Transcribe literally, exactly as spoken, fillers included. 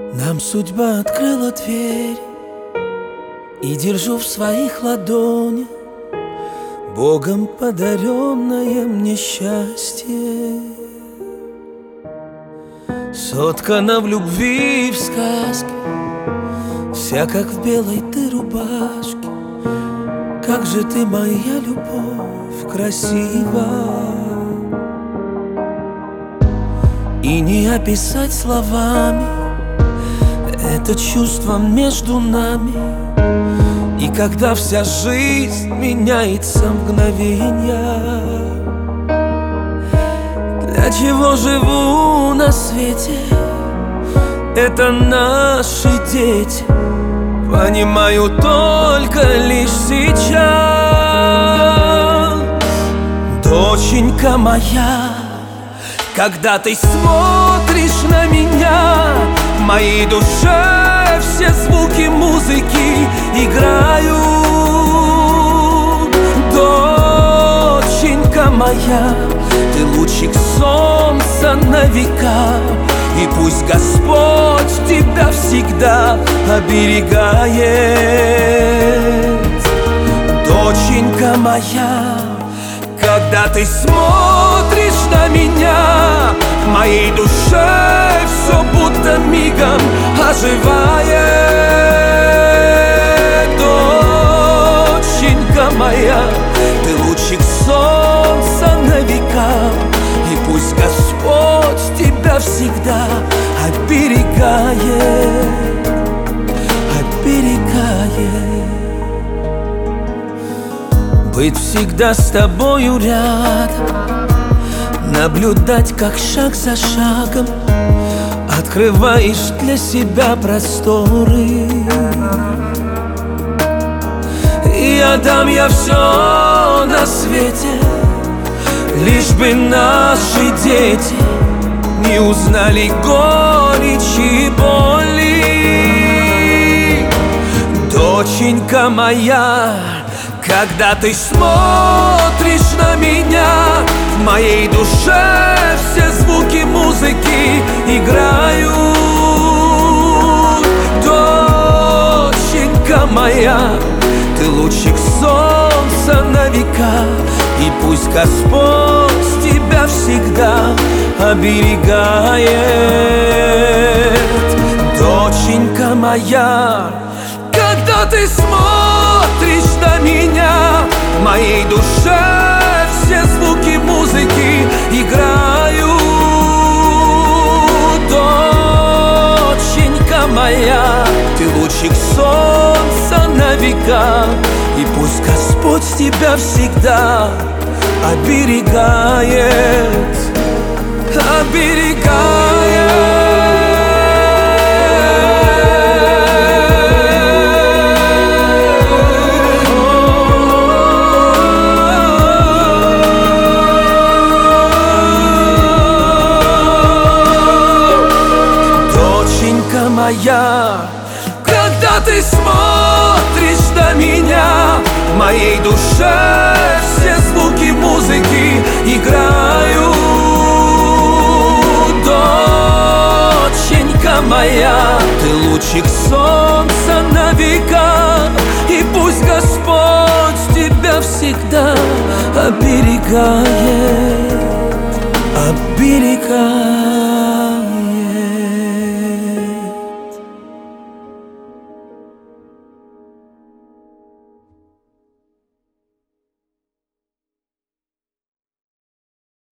Нам судьба открыла дверь, и держу в своих ладонях Богом подаренное мне счастье. Соткана в любви и в сказке, вся как в белой ты рубашке. Как же ты, моя любовь, красива, и не описать словами это чувство между нами. И когда вся жизнь меняется в мгновенья, для чего живу на свете, это наши дети. Понимаю только лишь сейчас. Доченька моя, когда ты смотришь на меня, в моей душе все звуки музыки играют. Доченька моя, ты лучик солнца на века, и пусть Господь тебя всегда оберегает. Доченька моя, когда ты смотришь на меня, в моей душе все будто мигом оживает. Доченька моя, ты лучик солнца на века, и пусть Господь тебя всегда оберегает, оберегает. Быть всегда с тобою рядом, наблюдать, как шаг за шагом открываешь для себя просторы. И отдам я все на свете, лишь бы наши дети не узнали горечи и боли. Доченька моя, когда ты смотришь на меня, в моей душе все звуки музыки играют. Доченька моя, ты лучик солнца на века, и пусть Господь тебя всегда оберегает. Доченька моя, когда ты смотришь на меня, в моей душе все звуки музыки играют. Доченька моя, ты лучик солнца на века, и пусть Господь тебя всегда оберегает, оберегает. Моя, когда ты смотришь на меня, в моей душе все звуки музыки играют. Доченька моя, ты лучик солнца на века, и пусть Господь тебя всегда оберегает, оберегает.